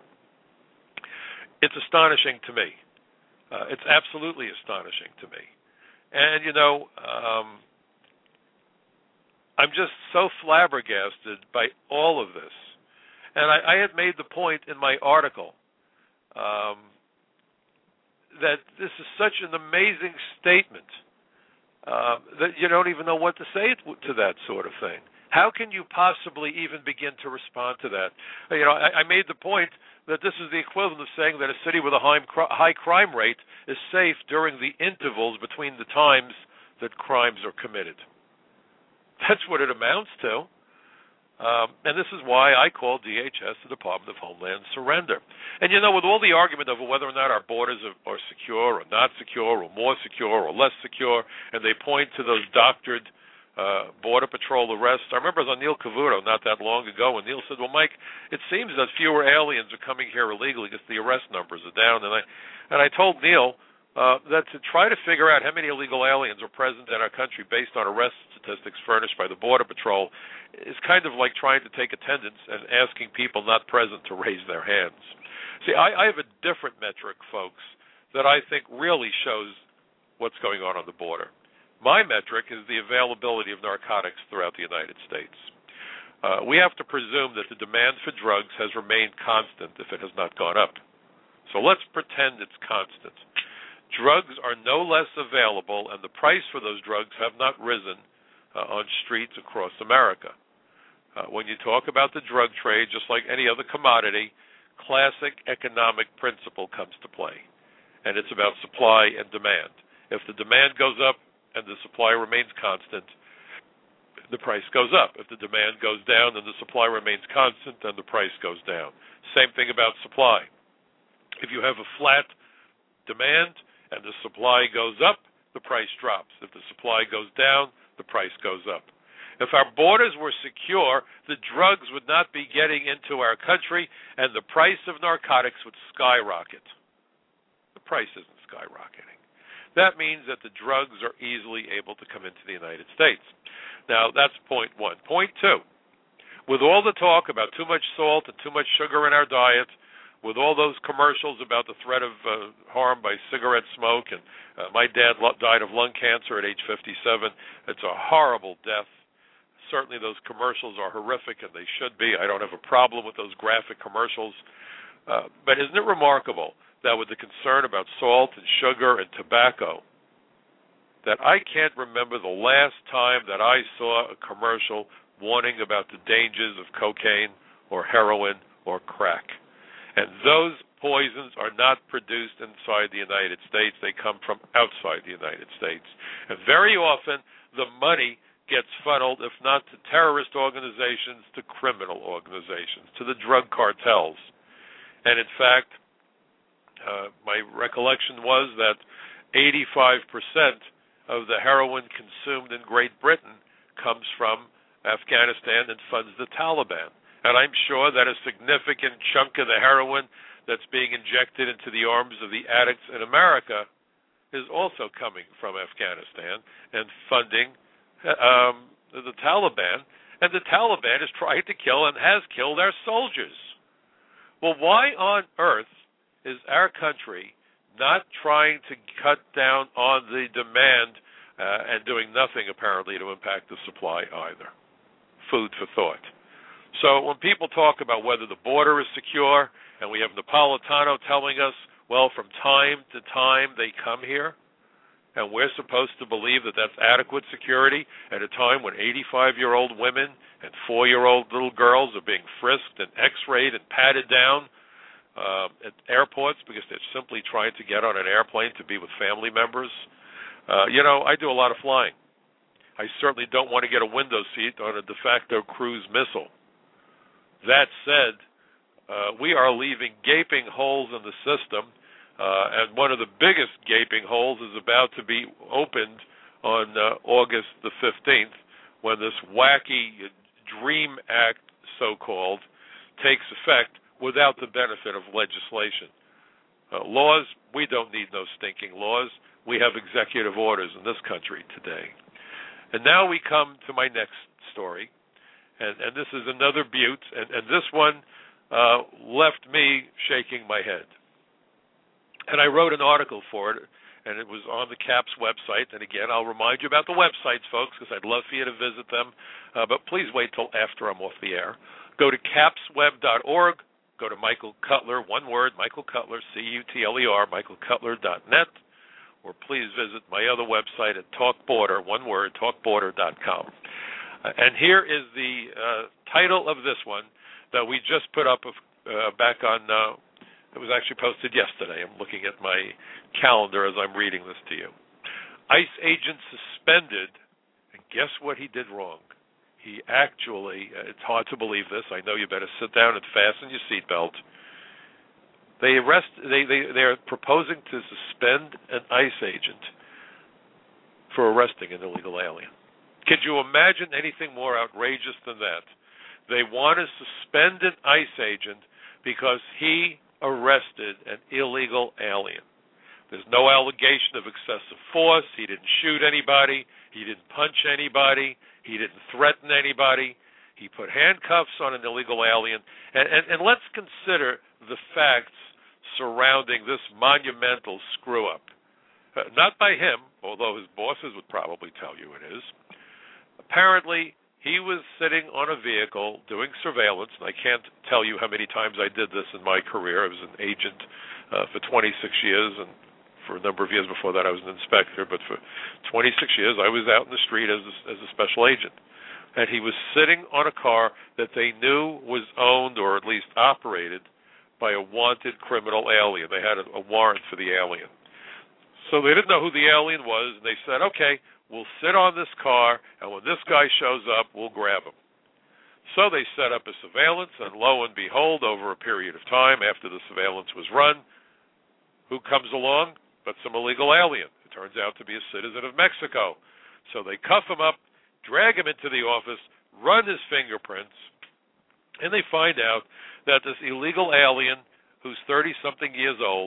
It's astonishing to me. Uh, it's absolutely astonishing to me. And, you know, um, I'm just so flabbergasted by all of this. And I, I had made the point in my article um, that this is such an amazing statement uh, that you don't even know what to say to that sort of thing. How can you possibly even begin to respond to that? You know, I, I made the point that this is the equivalent of saying that a city with a high, high crime rate is safe during the intervals between the times that crimes are committed. That's what it amounts to. Um, and this is why I call D H S the Department of Homeland Surrender. And, you know, with all the argument over whether or not our borders are, are secure or not secure or more secure or less secure, and they point to those doctored Uh, Border Patrol arrests. I remember it was on Neil Cavuto not that long ago, and Neil said, well, Mike, it seems that fewer aliens are coming here illegally because the arrest numbers are down. And I and I told Neil uh, that to try to figure out how many illegal aliens are present in our country based on arrest statistics furnished by the Border Patrol is kind of like trying to take attendance and asking people not present to raise their hands. See, I, I have a different metric, folks, that I think really shows what's going on on the border. My metric is the availability of narcotics throughout the United States. Uh, we have to presume that the demand for drugs has remained constant if it has not gone up. So let's pretend it's constant. Drugs are no less available, and the price for those drugs have not risen uh, on streets across America. Uh, when you talk about the drug trade, just like any other commodity, classic economic principle comes to play, and it's about supply and demand. If the demand goes up, and the supply remains constant, the price goes up. If the demand goes down and the supply remains constant, then the price goes down. Same thing about supply. If you have a flat demand and the supply goes up, the price drops. If the supply goes down, the price goes up. If our borders were secure, the drugs would not be getting into our country, and the price of narcotics would skyrocket. The price isn't skyrocketing. That means that the drugs are easily able to come into the United States. Now, that's point one. Point two, with all the talk about too much salt and too much sugar in our diet, with all those commercials about the threat of uh, harm by cigarette smoke, and uh, my dad lo- died of lung cancer at age fifty-seven, it's a horrible death. Certainly those commercials are horrific, and they should be. I don't have a problem with those graphic commercials. Uh, but isn't it remarkable that with the concern about salt and sugar and tobacco, that I can't remember the last time that I saw a commercial warning about the dangers of cocaine or heroin or crack. And those poisons are not produced inside the United States. They come from outside the United States. And very often, the money gets funneled, if not to terrorist organizations, to criminal organizations, to the drug cartels. And in fact, Uh, my recollection was that eighty-five percent of the heroin consumed in Great Britain comes from Afghanistan and funds the Taliban. And I'm sure that a significant chunk of the heroin that's being injected into the arms of the addicts in America is also coming from Afghanistan and funding um, the Taliban. And the Taliban is trying to kill and has killed our soldiers. Well, why on earth is our country not trying to cut down on the demand uh, and doing nothing, apparently, to impact the supply either? Food for thought. So when people talk about whether the border is secure, and we have Napolitano telling us, well, from time to time they come here, and we're supposed to believe that that's adequate security at a time when eighty-five-year-old women and four-year-old little girls are being frisked and x-rayed and patted down Uh, at airports because they're simply trying to get on an airplane to be with family members. Uh, you know, I do a lot of flying. I certainly don't want to get a window seat on a de facto cruise missile. That said, uh, we are leaving gaping holes in the system, uh, and one of the biggest gaping holes is about to be opened on uh, August the fifteenth, when this wacky DREAM Act, so-called, takes effect without the benefit of legislation. Uh, laws, we don't need no stinking laws. We have executive orders in this country today. And now we come to my next story, and, and this is another butte, and, and this one uh, left me shaking my head. And I wrote an article for it, and it was on the CAPS website. And again, I'll remind you about the websites, folks, because I'd love for you to visit them. Uh, but please wait till after I'm off the air. Go to caps web dot org. Go to Michael Cutler, one word, Michael Cutler, C U T L E R, michael cutler dot net, or please visit my other website at TalkBorder, one word, talk border dot com. Uh, and here is the uh, title of this one that we just put up uh, back on, uh, it was actually posted yesterday. I'm looking at my calendar as I'm reading this to you. ICE agent suspended, and guess what he did wrong? He actually, uh, it's hard to believe this, I know you better sit down and fasten your seatbelt. They arrest. They they they're proposing to suspend an ICE agent for arresting an illegal alien. Could you imagine anything more outrageous than that? They want to suspend an ICE agent because he arrested an illegal alien. There's no allegation of excessive force. He didn't shoot anybody. He didn't punch anybody. He didn't threaten anybody. He put handcuffs on an illegal alien. And, and, and let's consider the facts surrounding this monumental screw-up. Uh, not by him, although his bosses would probably tell you it is. Apparently, he was sitting on a vehicle doing surveillance, and I can't tell you how many times I did this in my career. I was an agent uh, for twenty-six years, and for a number of years before that I was an inspector, but for twenty-six years I was out in the street as a, as a special agent. And he was sitting on a car that they knew was owned or at least operated by a wanted criminal alien. They had a, a warrant for the alien. So they didn't know who the alien was, and they said, okay, we'll sit on this car, and when this guy shows up, we'll grab him. So they set up a surveillance, and lo and behold, over a period of time, after the surveillance was run, who comes along but some illegal alien? It turns out to be a citizen of Mexico. So they cuff him up, drag him into the office, run his fingerprints, and they find out that this illegal alien, who's thirty-something years old,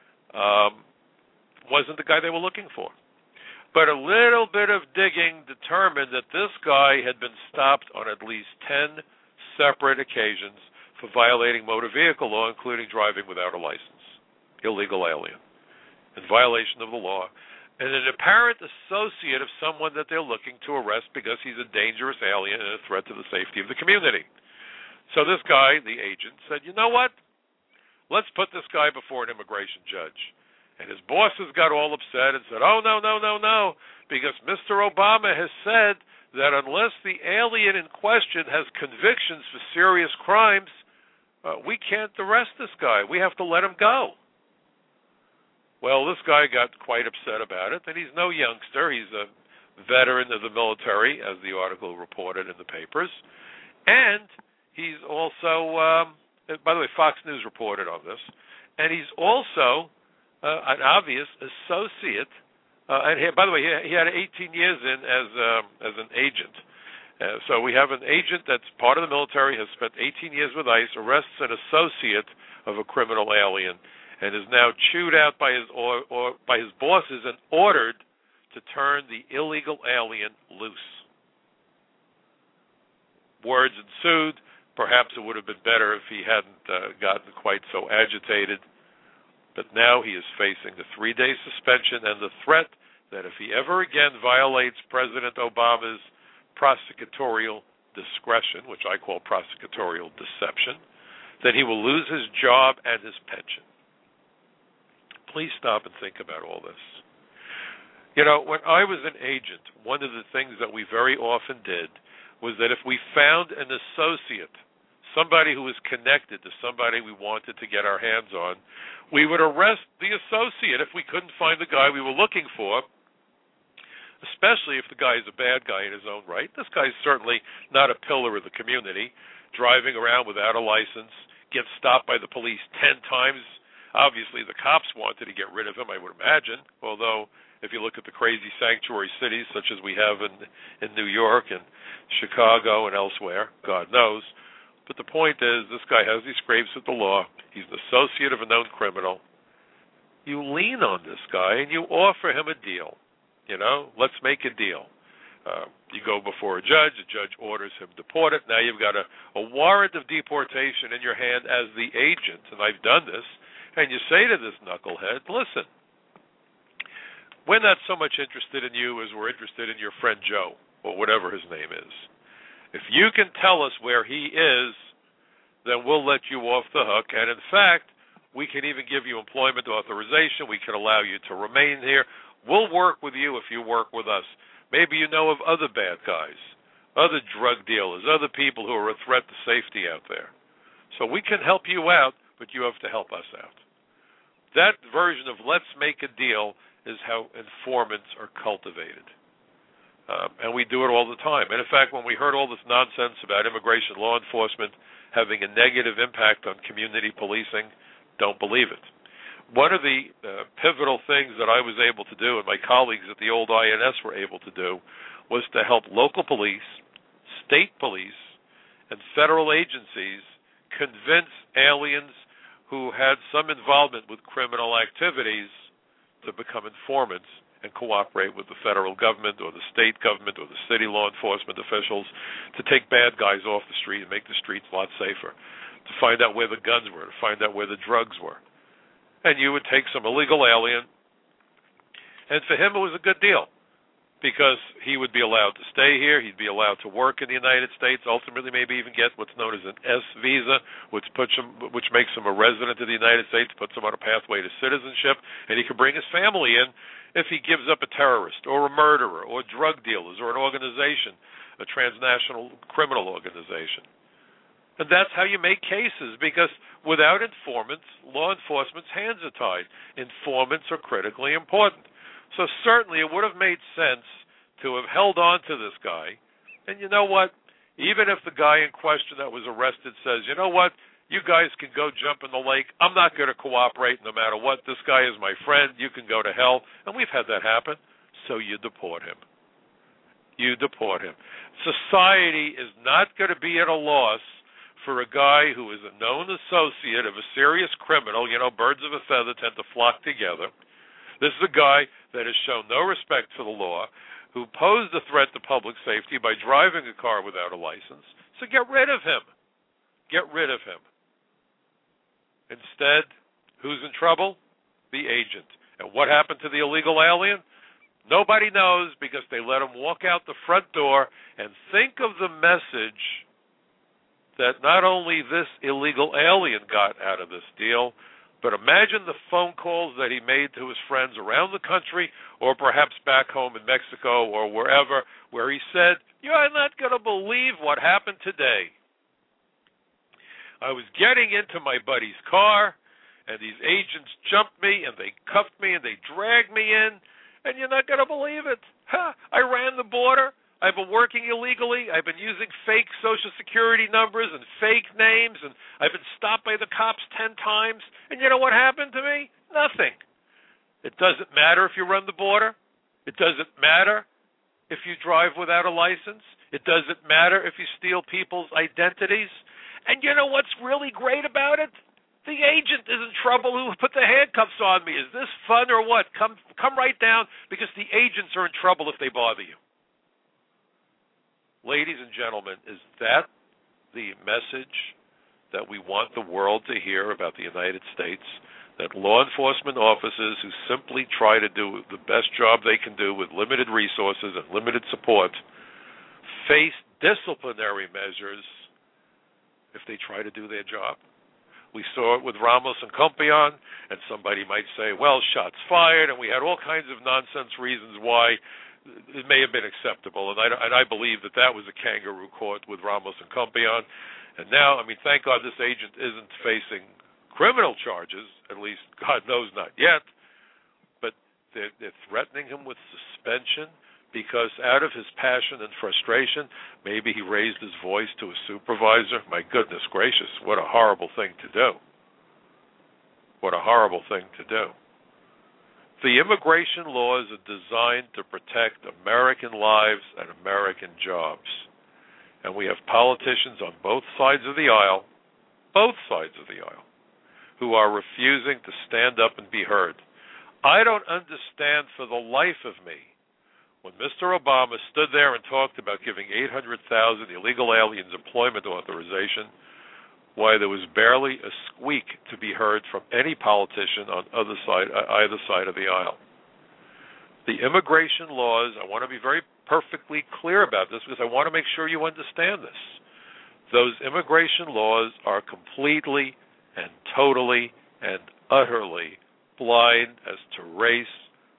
um, wasn't the guy they were looking for. But a little bit of digging determined that this guy had been stopped on at least ten separate occasions for violating motor vehicle law, including driving without a license. Illegal alien. In violation of the law. And an apparent associate of someone that they're looking to arrest because he's a dangerous alien and a threat to the safety of the community. So this guy, the agent, said, you know what? Let's put this guy before an immigration judge. And his bosses got all upset and said, oh, no, no, no, no, because Mister Obama has said that unless the alien in question has convictions for serious crimes, uh, we can't arrest this guy. We have to let him go. Well, this guy got quite upset about it, and he's no youngster. He's a veteran of the military, as the article reported in the papers. And he's also, um, by the way, Fox News reported on this, and he's also uh, an obvious associate. Uh, and he, by the way, he, he had eighteen years in as um, as an agent. Uh, so we have an agent that's part of the military, has spent eighteen years with ICE, arrests an associate of a criminal alien, and is now chewed out by his or, or by his bosses and ordered to turn the illegal alien loose. Words ensued. Perhaps it would have been better if he hadn't uh, gotten quite so agitated. But now he is facing a three-day suspension and the threat that if he ever again violates President Obama's prosecutorial discretion, which I call prosecutorial deception, that he will lose his job and his pension. Please stop and think about all this. You know, when I was an agent, one of the things that we very often did was that if we found an associate, somebody who was connected to somebody we wanted to get our hands on, we would arrest the associate if we couldn't find the guy we were looking for, especially if the guy is a bad guy in his own right. This guy's certainly not a pillar of the community, driving around without a license, gets stopped by the police ten times. Obviously, the cops wanted to get rid of him, I would imagine, although if you look at the crazy sanctuary cities such as we have in in New York and Chicago and elsewhere, God knows. But the point is, this guy has these scrapes with the law. He's an associate of a known criminal. You lean on this guy and you offer him a deal. You know, let's make a deal. Uh, you go before a judge. The judge orders him deported. Now you've got a, a warrant of deportation in your hand as the agent, and I've done this. And you say to this knucklehead, listen, we're not so much interested in you as we're interested in your friend Joe, or whatever his name is. If you can tell us where he is, then we'll let you off the hook. And in fact, we can even give you employment authorization. We can allow you to remain here. We'll work with you if you work with us. Maybe you know of other bad guys, other drug dealers, other people who are a threat to safety out there. So we can help you out, but you have to help us out. That version of let's make a deal is how informants are cultivated. Um, and we do it all the time. And in fact, when we heard all this nonsense about immigration law enforcement having a negative impact on community policing, don't believe it. One of the uh, pivotal things that I was able to do, and my colleagues at the old I N S were able to do, was to help local police, state police, and federal agencies convince aliens who had some involvement with criminal activities to become informants and cooperate with the federal government or the state government or the city law enforcement officials to take bad guys off the street and make the streets a lot safer, to find out where the guns were, to find out where the drugs were. And you would take some illegal alien, and for him it was a good deal because he would be allowed to stay here, he'd be allowed to work in the United States, ultimately maybe even get what's known as an S visa, which puts him, which makes him a resident of the United States, puts him on a pathway to citizenship, and he can bring his family in if he gives up a terrorist or a murderer or drug dealers or an organization, a transnational criminal organization. And that's how you make cases, because without informants, law enforcement's hands are tied. Informants are critically important. So certainly it would have made sense to have held on to this guy. And you know what? Even if the guy in question that was arrested says, you know what, you guys can go jump in the lake. I'm not going to cooperate no matter what. This guy is my friend. You can go to hell. And we've had that happen. So you deport him. You deport him. Society is not going to be at a loss for a guy who is a known associate of a serious criminal. You know, birds of a feather tend to flock together. This is a guy that has shown no respect for the law, who posed a threat to public safety by driving a car without a license. So get rid of him. Get rid of him. Instead, who's in trouble? The agent. And what happened to the illegal alien? Nobody knows, because they let him walk out the front door. And think of the message that not only this illegal alien got out of this deal, but imagine the phone calls that he made to his friends around the country, or perhaps back home in Mexico or wherever, where he said, "You're not going to believe what happened today. I was getting into my buddy's car, and these agents jumped me, and they cuffed me, and they dragged me in, and you're not going to believe it. Huh, I ran the border. I've been working illegally. I've been using fake Social Security numbers and fake names, and I've been stopped by the cops ten times. And you know what happened to me? Nothing. It doesn't matter if you run the border. It doesn't matter if you drive without a license. It doesn't matter if you steal people's identities. And you know what's really great about it? The agent is in trouble who put the handcuffs on me. Is this fun or what? Come, come right down, because the agents are in trouble if they bother you. Ladies and gentlemen, is that the message that we want the world to hear about the United States? That law enforcement officers who simply try to do the best job they can do with limited resources and limited support face disciplinary measures if they try to do their job? We saw it with Ramos and Compion, and somebody might say, well, shots fired, and we had all kinds of nonsense reasons why it may have been acceptable, and I, and I believe that that was a kangaroo court with Ramos and Compion. And now, I mean, thank God this agent isn't facing criminal charges, at least God knows not yet, but they're, they're threatening him with suspension because out of his passion and frustration, maybe he raised his voice to a supervisor. My goodness gracious, what a horrible thing to do. What a horrible thing to do. The immigration laws are designed to protect American lives and American jobs. And we have politicians on both sides of the aisle, both sides of the aisle, who are refusing to stand up and be heard. I don't understand for the life of me, when Mister Obama stood there and talked about giving eight hundred thousand illegal aliens employment authorization, why there was barely a squeak to be heard from any politician on other side, either side of the aisle. The immigration laws, I want to be very perfectly clear about this because I want to make sure you understand this. Those immigration laws are completely and totally and utterly blind as to race,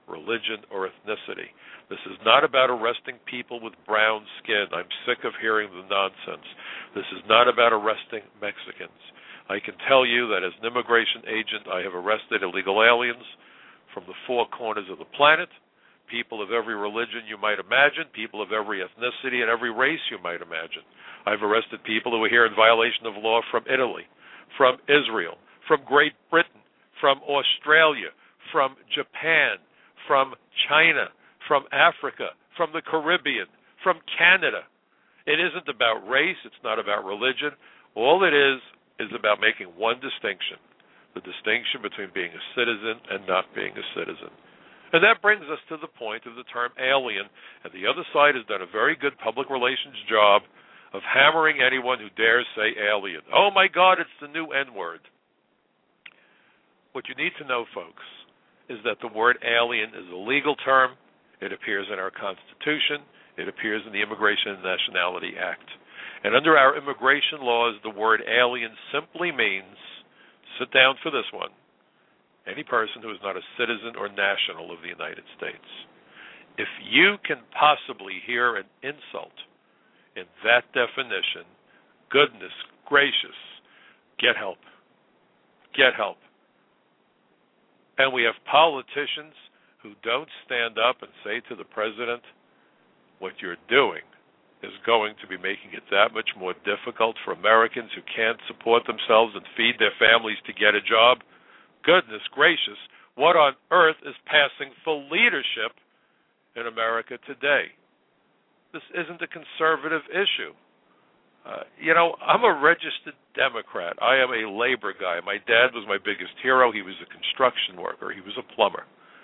religion, or ethnicity. This is not about arresting people with brown skin. I'm sick of hearing the nonsense. This is not about arresting Mexicans. I can tell you that as an immigration agent, I have arrested illegal aliens from the four corners of the planet, people of every religion you might imagine, people of every ethnicity and every race you might imagine. I've arrested people who are here in violation of law from Italy, from Israel, from Great Britain, from Australia, from Japan, from China, from Africa, from the Caribbean, from Canada. It isn't about race. It's not about religion. All it is is about making one distinction, the distinction between being a citizen and not being a citizen. And that brings us to the point of the term alien, and the other side has done a very good public relations job of hammering anyone who dares say alien. Oh my God, it's the new N-word. What you need to know, folks, is that the word alien is a legal term. It appears in our Constitution. It appears in the Immigration and Nationality Act. And under our immigration laws, the word alien simply means, sit down for this one, any person who is not a citizen or national of the United States. If you can possibly hear an insult in that definition, goodness gracious, get help. Get help. And we have politicians who don't stand up and say to the president, what you're doing is going to be making it that much more difficult for Americans who can't support themselves and feed their families to get a job. Goodness gracious, what on earth is passing for leadership in America today? This isn't a conservative issue. Uh, you know, I'm a registered Democrat. I am a labor guy. My dad was my biggest hero. He was a construction worker. He was a plumber.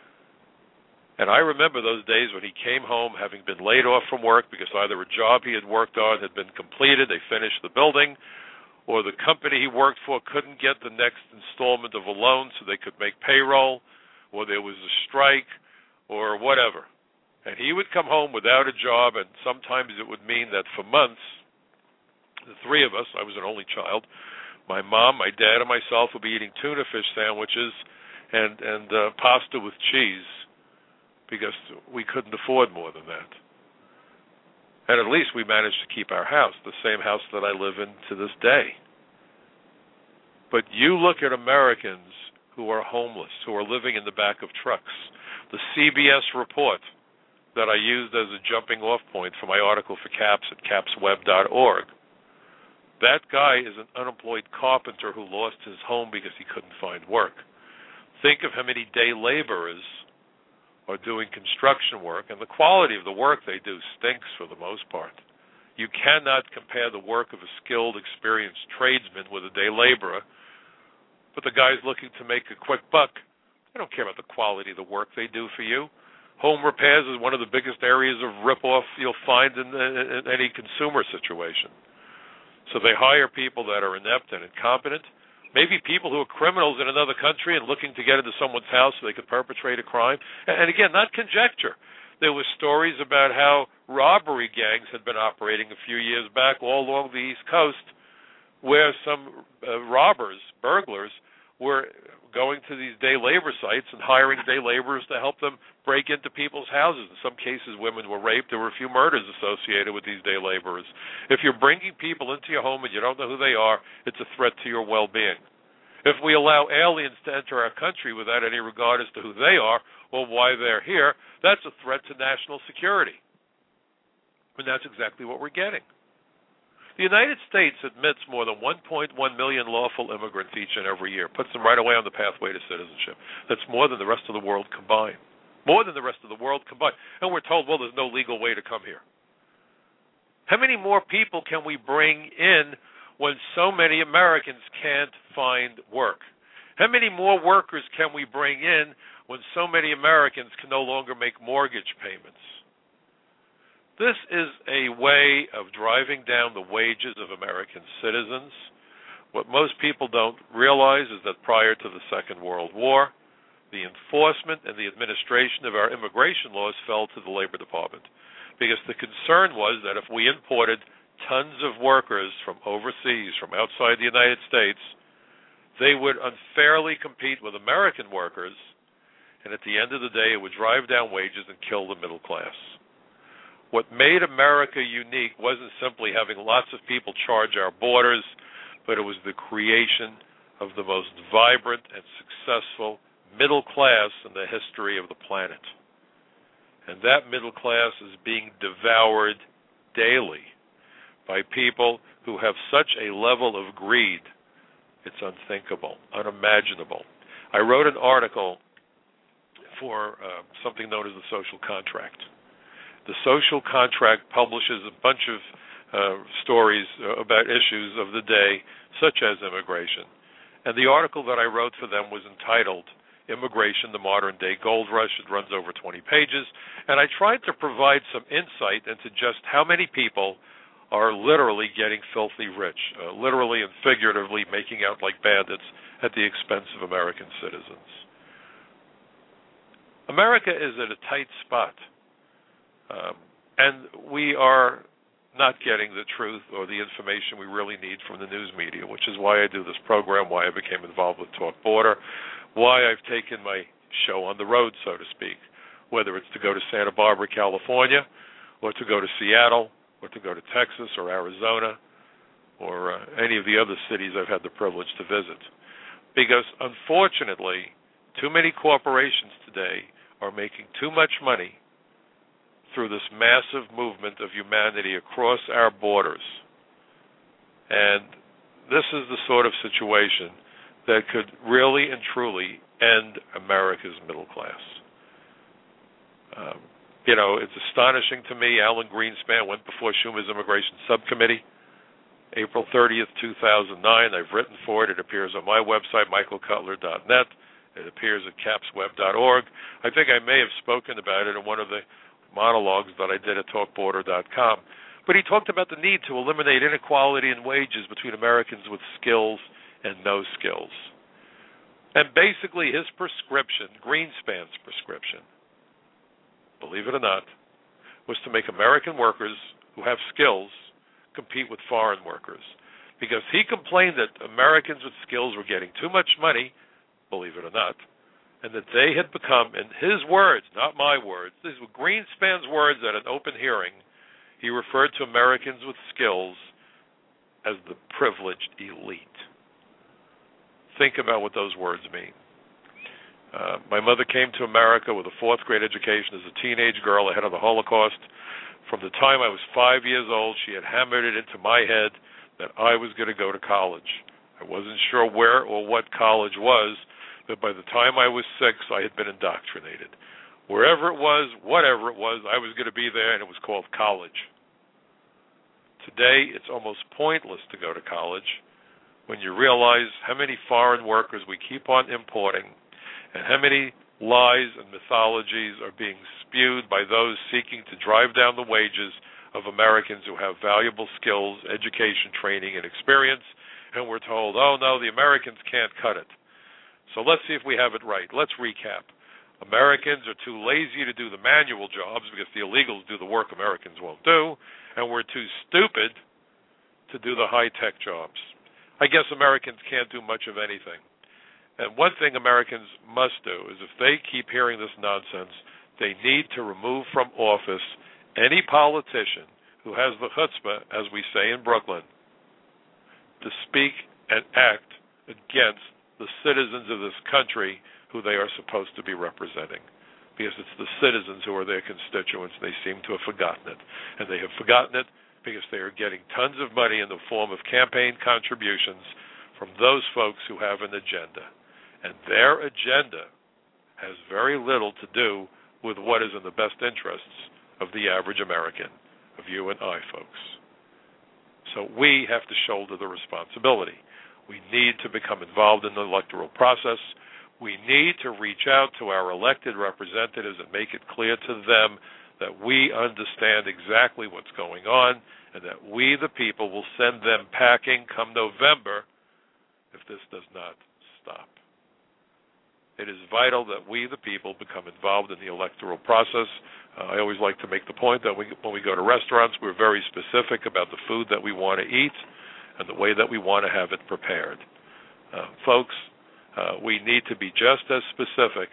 And I remember those days when he came home having been laid off from work because either a job he had worked on had been completed, they finished the building, or the company he worked for couldn't get the next installment of a loan so they could make payroll, or there was a strike, or whatever. And he would come home without a job, and sometimes it would mean that for months, the three of us, I was an only child, my mom, my dad, and myself would be eating tuna fish sandwiches and, and uh, pasta with cheese because we couldn't afford more than that. And at least we managed to keep our house, the same house that I live in to this day. But you look at Americans who are homeless, who are living in the back of trucks. The C B S report that I used as a jumping off point for my article for CAPS at caps web dot org, that guy is an unemployed carpenter who lost his home because he couldn't find work. Think of how many day laborers are doing construction work, and the quality of the work they do stinks for the most part. You cannot compare the work of a skilled, experienced tradesman with a day laborer, but the guy's looking to make a quick buck. They don't care about the quality of the work they do for you. Home repairs is one of the biggest areas of rip-off you'll find in, in any consumer situation. So they hire people that are inept and incompetent, maybe people who are criminals in another country and looking to get into someone's house so they could perpetrate a crime. And again, not conjecture. There were stories about how robbery gangs had been operating a few years back all along the East Coast where some uh, robbers, burglars, were going to these day labor sites and hiring day laborers to help them break into people's houses. In some cases, women were raped. There were a few murders associated with these day laborers. If you're bringing people into your home and you don't know who they are, it's a threat to your well-being. If we allow aliens to enter our country without any regard as to who they are or why they're here, that's a threat to national security. And that's exactly what we're getting. The United States admits more than one point one million lawful immigrants each and every year, puts them right away on the pathway to citizenship. That's more than the rest of the world combined. More than the rest of the world combined. And we're told, well, there's no legal way to come here. How many more people can we bring in when so many Americans can't find work? How many more workers can we bring in when so many Americans can no longer make mortgage payments? This is a way of driving down the wages of American citizens. What most people don't realize is that prior to the Second World War, the enforcement and the administration of our immigration laws fell to the Labor Department because the concern was that if we imported tons of workers from overseas, from outside the United States, they would unfairly compete with American workers, and at the end of the day, it would drive down wages and kill the middle class. What made America unique wasn't simply having lots of people charge our borders, but it was the creation of the most vibrant and successful middle class in the history of the planet. And that middle class is being devoured daily by people who have such a level of greed, it's unthinkable, unimaginable. I wrote an article for uh, something known as the social contract. The social contract publishes a bunch of uh, stories uh, about issues of the day, such as immigration. And the article that I wrote for them was entitled Immigration, the Modern Day Gold Rush. It runs over twenty pages. And I tried to provide some insight into just how many people are literally getting filthy rich, uh, literally and figuratively making out like bandits at the expense of American citizens. America is at a tight spot. Um, and we are not getting the truth or the information we really need from the news media, which is why I do this program, why I became involved with Talk Border, why I've taken my show on the road, so to speak, whether it's to go to Santa Barbara, California, or to go to Seattle, or to go to Texas or Arizona, or uh, any of the other cities I've had the privilege to visit. Because, unfortunately, too many corporations today are making too much money through this massive movement of humanity across our borders. And this is the sort of situation that could really and truly end America's middle class. Um, you know, it's astonishing to me, Alan Greenspan went before Schumer's Immigration Subcommittee, April thirtieth, two thousand nine. I've written for it. It appears on my website, michael cutler dot net. It appears at caps web dot org. I think I may have spoken about it in one of the monologues that I did at talk border dot com. But he talked about the need to eliminate inequality in wages between Americans with skills and no skills. And basically his prescription, Greenspan's prescription, believe it or not, was to make American workers who have skills compete with foreign workers. Because he complained that Americans with skills were getting too much money, believe it or not, and that they had become, in his words, not my words, these were Greenspan's words at an open hearing, he referred to Americans with skills as the privileged elite. Think about what those words mean. Uh, my mother came to America with a fourth grade education as a teenage girl ahead of the Holocaust. From the time I was five years old, she had hammered it into my head that I was going to go to college. I wasn't sure where or what college was, but by the time I was six, I had been indoctrinated. Wherever it was, whatever it was, I was going to be there, and it was called college. Today, it's almost pointless to go to college when you realize how many foreign workers we keep on importing and how many lies and mythologies are being spewed by those seeking to drive down the wages of Americans who have valuable skills, education, training, and experience, and we're told, oh, no, the Americans can't cut it. So let's see if we have it right. Let's recap. Americans are too lazy to do the manual jobs because the illegals do the work Americans won't do, and we're too stupid to do the high-tech jobs. I guess Americans can't do much of anything. And one thing Americans must do is if they keep hearing this nonsense, they need to remove from office any politician who has the chutzpah, as we say in Brooklyn, to speak and act against the citizens of this country who they are supposed to be representing. Because it's the citizens who are their constituents. They seem to have forgotten it. And they have forgotten it because they are getting tons of money in the form of campaign contributions from those folks who have an agenda. And their agenda has very little to do with what is in the best interests of the average American, of you and I, folks. So we have to shoulder the responsibility. We need to become involved in the electoral process. We need to reach out to our elected representatives and make it clear to them that we understand exactly what's going on and that we, the people, will send them packing come November if this does not stop. It is vital that we, the people, become involved in the electoral process. Uh, I always like to make the point that we, when we go to restaurants, we're very specific about the food that we want to eat and the way that we want to have it prepared. Uh, folks, uh, we need to be just as specific,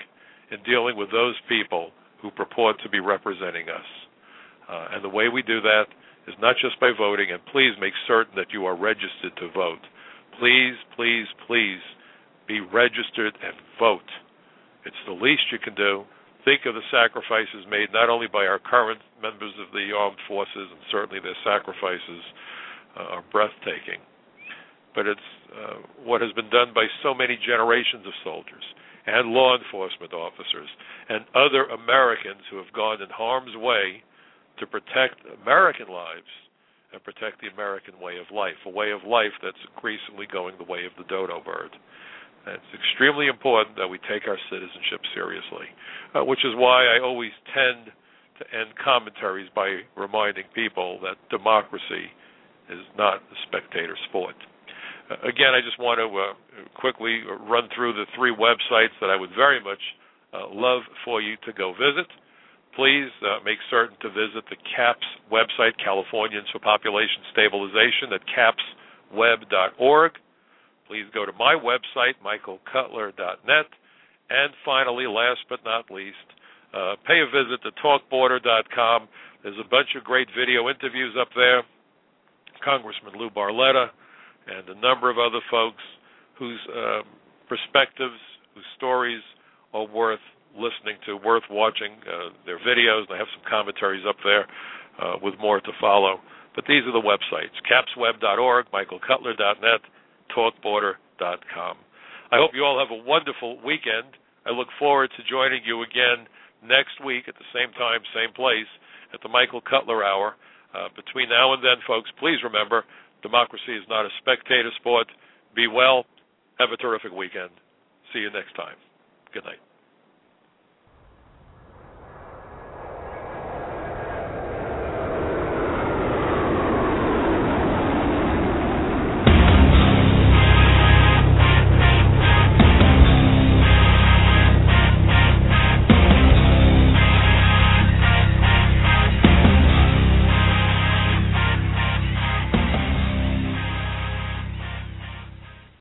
in dealing with those people who purport to be representing us. Uh, and the way we do that is not just by voting, and please make certain that you are registered to vote. Please, please, please be registered and vote. It's the least you can do. Think of the sacrifices made not only by our current members of the armed forces, and certainly their sacrifices uh, are breathtaking, but it's uh, what has been done by so many generations of soldiers and law enforcement officers and other Americans who have gone in harm's way to protect American lives and protect the American way of life, a way of life that's increasingly going the way of the dodo bird. And it's extremely important that we take our citizenship seriously, uh, which is why I always tend to end commentaries by reminding people that democracy is not a spectator sport. Uh, again, I just want to uh, quickly run through the three websites that I would very much uh, love for you to go visit. Please uh, make certain to visit the CAPS website, Californians for Population Stabilization, at caps web dot org. Please go to my website, michael cutler dot net. And finally, last but not least, uh, pay a visit to talk border dot com. There's a bunch of great video interviews up there. Congressman Lou Barletta and a number of other folks whose uh, perspectives, whose stories are worth listening to, worth watching uh, their videos. I have some commentaries up there uh, with more to follow. But these are the websites, caps web dot org, michael cutler dot net, talk border dot com. I hope you all have a wonderful weekend. I look forward to joining you again next week at the same time, same place, at the Michael Cutler Hour. Uh, between now and then, folks, please remember, democracy is not a spectator sport. Be well. Have a terrific weekend. See you next time. Good night.